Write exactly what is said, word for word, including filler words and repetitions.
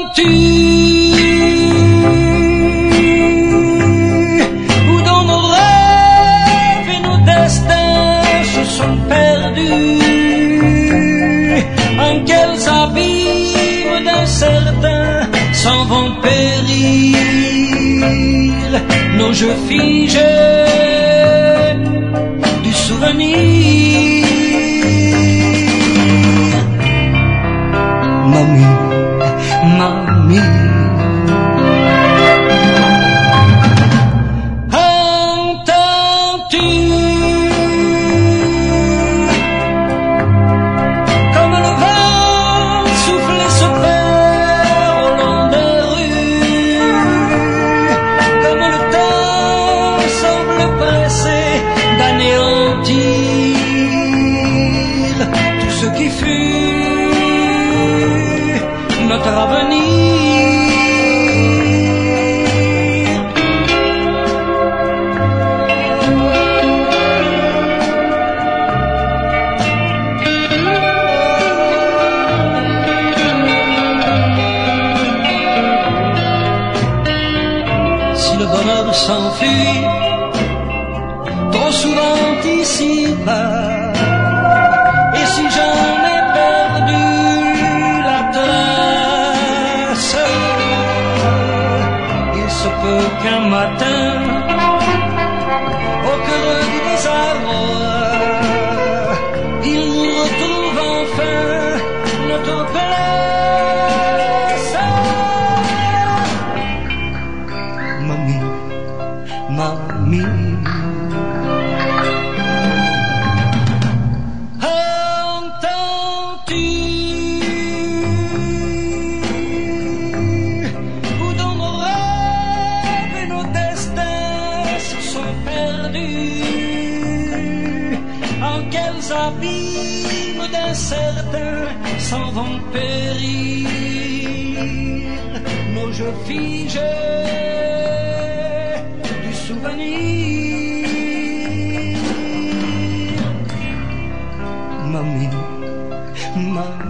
T'entends-tu où dans nos rêves et nos destins se sont perdus, en quels abîmes d'incertains s'en vont périr nos jeux figés du souvenir. Mamie, mamie, entends-tu comme le vent souffler se perd au long des rues, comme le temps semble pressé d'anéantir tout ce qui fut notre avenir. Si le bonheur s'enfuit trop souvent ici-bas, et si j'en ai perdu la trace, il se peut qu'un matin, au creux du désarroi, il nous retrouve enfin notre place. Mamie, mamie, entends-tu où dans nos rêves et nos destins se sont perdus, en quels abîmes d'incertains s'en vont périr nos jeux figés du souvenir. Mamie, mamie.